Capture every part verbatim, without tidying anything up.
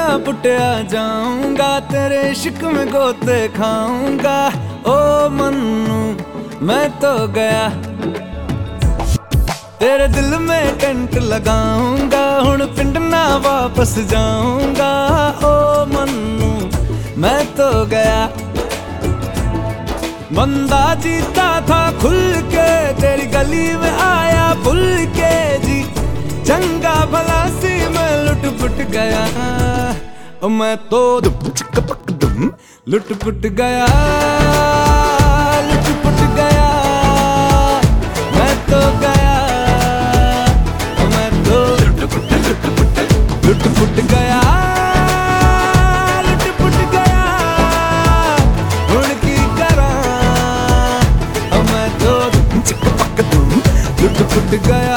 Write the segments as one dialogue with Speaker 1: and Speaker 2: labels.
Speaker 1: पुटिया जाऊंगा, तेरे इश्क में गोते खाऊंगा। ओ मन्नू मैं तो गया, तेरे दिल में टेंट लगाऊंगा, हुण पिंड ना वापस जाऊंगा। ओ मन्नू मैं तो गया, बंदा जीता था खुल के, तेरी गली में आया भूल के जी। चंगा भला सी मैं लुट पुट गया, ओ मैं तो दुम चिक पक दुम लुट पुट गया, लुट पुट गया। मैं तो गया, ओ मैं तो लुट पुट लुट पुट लुट पुट गया, लुट पुट गया। हुण की करा, ओ मैं तो दुम चिक पक दुम लुट पुट गया,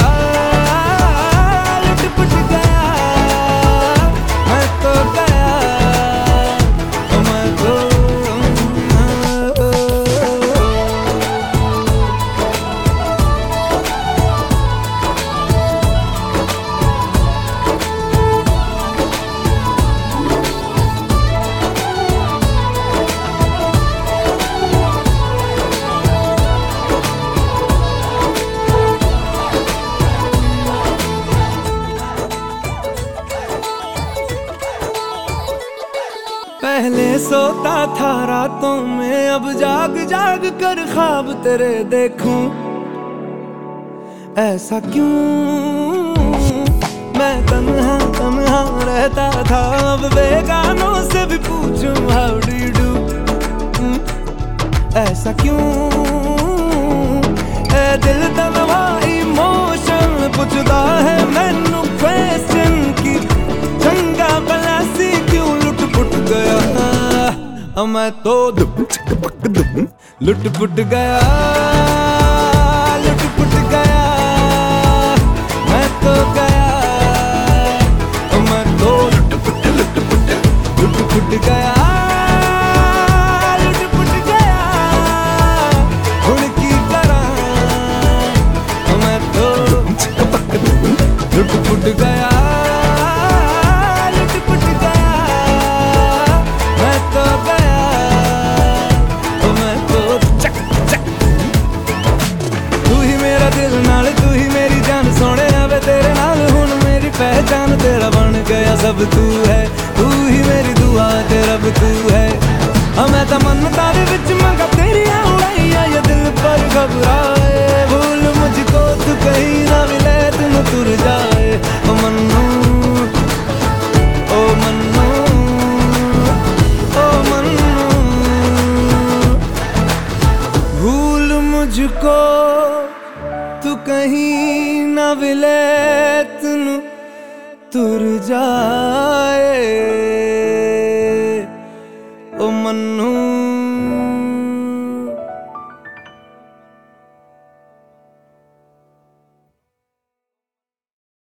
Speaker 1: पहले सोता था रातों में, अब जाग जाग कर ख्वाब तेरे देखूं। ऐसा क्यों मैं तन्हा तन्हा रहता था, अब बेगानों से भी पूछूं हाउ डू यू डू। ऐसा क्यों ए दिल तन्हा इमोशन पूछता है मैनू क्वेश्चन की। चंगा भला सी क्यों लुट पुट गया, मैं तो दुम चिक पक दुम लुट पुट गया, लुट पुट गया। मैं तो गया, मैं तो लुट पुट लुट पुट लुट पुट गया, लुट पुट गया। हुण की करा, मैं तो दुम चिक पक दुम लुट पुट गया, पहचान तेरा बन गया सब तू है। तू ही मेरी दुआ तेरा भी तू है, मैं तो मन्नता दे विच मंगा तेरी उड़ाइया, ये दिल पर घबराए। भूल मुझको तू कहीं ना मिले, तुम तुर जाए। ओ मन्नू ओ मन्नू ओ मन्नू, भूल मुझको तू कहीं ना मिले, तुम तुर जाए।